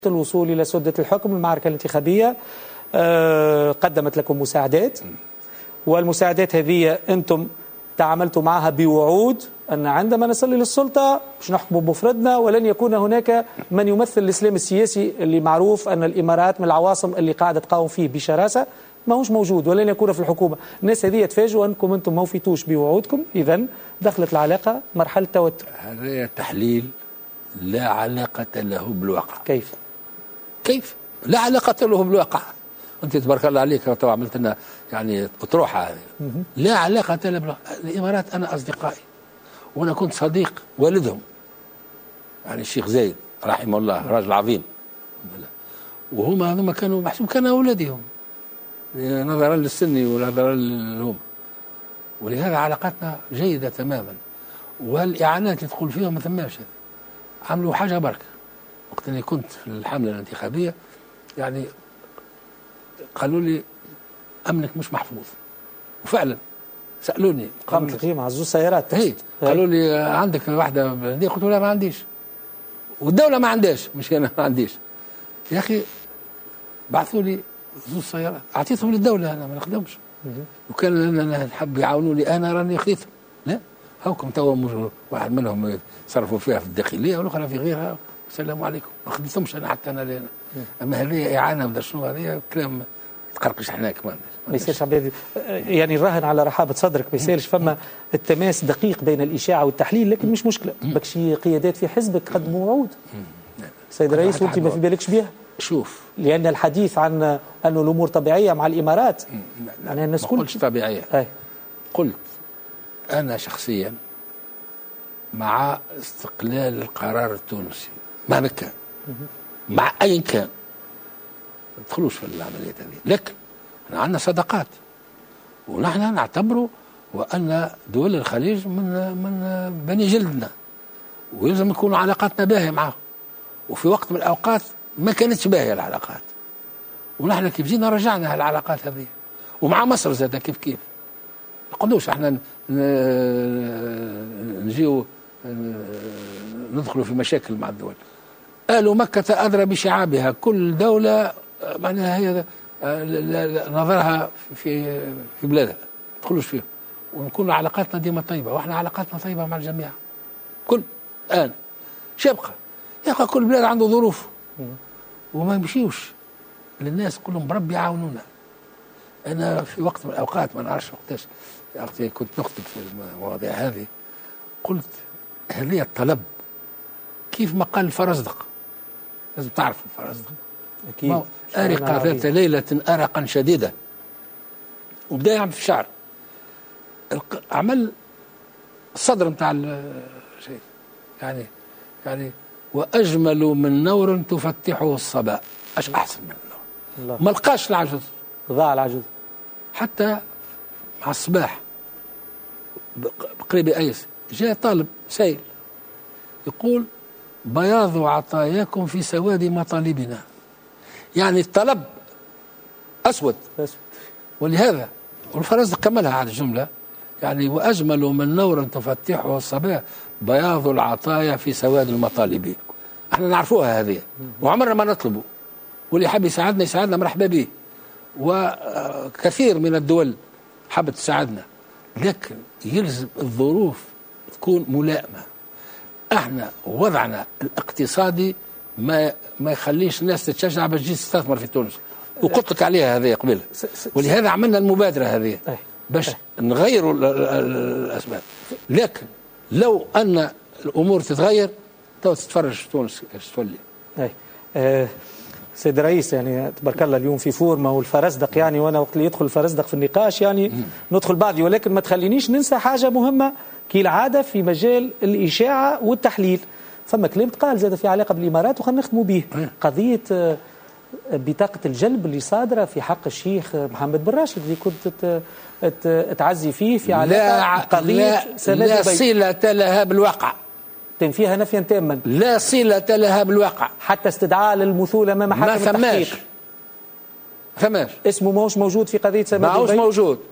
الوصول إلى سدة الحكم. المعركة الانتخابية قدمت لكم مساعدات، والمساعدات هذه أنتم تعاملتوا معها بوعود أن عندما نصل للسلطة مش نحكم بمفردنا، ولن يكون هناك من يمثل الإسلام السياسي اللي معروف أن الإمارات من العواصم اللي قاعدة تقاوم فيه بشراسة ما هوش موجود ولن يكون في الحكومة. الناس هذه يتفاجئوا أنكم أنتم ما وفيتوش بوعودكم، إذن دخلت العلاقة مرحلة توتر. هذا تحليل لا علاقة له بالواقع. كيف؟ لا علاقة له بالواقع. أنت تبارك الله عليك تو عملت لنا يعني أطروحة هذه. لا علاقة له بالواقع. الإمارات أنا أصدقائي وأنا كنت صديق والدهم، يعني الشيخ زايد رحمه الله راجل عظيم، وهم كانوا محسوب كانوا أولادهم نظرا للسن ونظرا لهم، ولهذا علاقتنا جيدة تماما. والإعانات اللي تقول فيها ما ثماش. عملوا حاجة بركة وقت اللي كنت في الحملة الانتخابية، يعني قالوا لي أمنك مش محفوظ، وفعلا سألوني قامت القيمة عزوز سيارات. قالوا لي عندك واحدة بلدية؟ قلت لا ما عنديش، والدولة ما عندهاش، مش أنا ما عنديش. يا أخي بعثوا لي زوج سيارات أعطيتهم للدولة، أنا ما نخدمش، وكان أنا نحب يعاونوني أنا راني خذيتهم. لا هاكم توا واحد منهم صرفوا فيها في الداخلية والأخرى في غيرها، السلام عليكم، ما خديتهمش أنا حتى أنا لنا. أما هذه إعانة ولا شنو، هذه كلام تقرقش احنا كمان. ما يصيرش عبادي يعني نراهن على رحابة صدرك، ما يصيرش فما التماس دقيق بين الإشاعة والتحليل، لكن مش مشكلة. بكشي قيادات في حزبك قدموا وعود سيد الرئيس وانت ما في بالكش بها. شوف، لأن الحديث عن أنه الأمور طبيعية مع الإمارات يعني الناس ما قلتش طبيعية. قلت أنا شخصيا مع استقلال القرار التونسي مهما كان، مع أي كان، ما تدخلوش في العملية هذه، لكن عندنا صداقات ونحن نعتبره وأن دول الخليج من بني جلدنا، ويلزم يكون علاقاتنا باهية معهم. وفي وقت من الأوقات ما كانتش باهية العلاقات، ونحن كيف جينا رجعنا العلاقات هذه، ومع مصر زاد كيف نقدوش احنا نجيو ندخلوا في مشاكل مع الدول. قالوا مكة أدرى بشعابها، كل دولة معناها هي نظرها في بلادها، ما تدخلوش فيها، ونكون علاقاتنا ديما طيبة، واحنا علاقاتنا طيبة مع الجميع. كل الآن شبقى يا أخي كل بلاد عنده ظروف وما يمشيوش للناس كلهم بربي يعاونونا. أنا في وقت من الأوقات ما نعرفش وقتاش كنت نكتب في المواضيع هذه، قلت هذه الطلب كيف ما قال الفرزدق، لازم تعرف الفرزدق أكيد، أرق ذات ليلة أرقا شديدا، وبدأ يعمل في الشعر عمل الصدر متاع الشيء، يعني وأجمل من نور تفتحه الصباء. أش أحسن من النور، ما لقاش العجز، ضاع العجز حتى مع الصباح بقريب أيس جاء طالب سائل يقول بياض عطاياكم في سواد مطالبنا، يعني الطلب أسود. ولهذا والفرزدق كملها على الجملة، يعني وأجمل من نور تفتحه الصباح بياض العطايا في سواد المطالب. احنا نعرفوها هذه وعمرنا ما نطلبه، واللي حاب يساعدنا مرحبا به، وكثير من الدول حابت تساعدنا، لكن يلزم الظروف تكون ملائمة. احنا وضعنا الاقتصادي ما يخليش الناس تتشجع باش تجي تستثمر في تونس، وقلت لك عليها هذه قبل، ولهذا عملنا المبادرة هذه باش نغيروا الأسباب. لكن لو أن الأمور تتغير تتفرج تونس ايش تولي. سيد الرئيس يعني تبارك الله اليوم في فورمة والفرزدق، يعني وانا وقت اللي يدخل الفرزدق في النقاش يعني ندخل بعضي، ولكن ما تخلينيش ننسى حاجة مهمة كالعادة في مجال الإشاعة والتحليل. فما كلام تقال زاد في علاقة بالإمارات وخلينا نختموا به، قضية بطاقة الجلب اللي صادرة في حق الشيخ محمد بن راشد اللي كنت تعزي فيه في علاقة قضية لا صلة لها بالواقع، فيها نفيا تاما، لا صلة لها بالواقع، حتى استدعاء للمثول امام محاكم التحقيق ما ثماش اسمه ماهوش موجود في قضية سماد ماهوش موجود.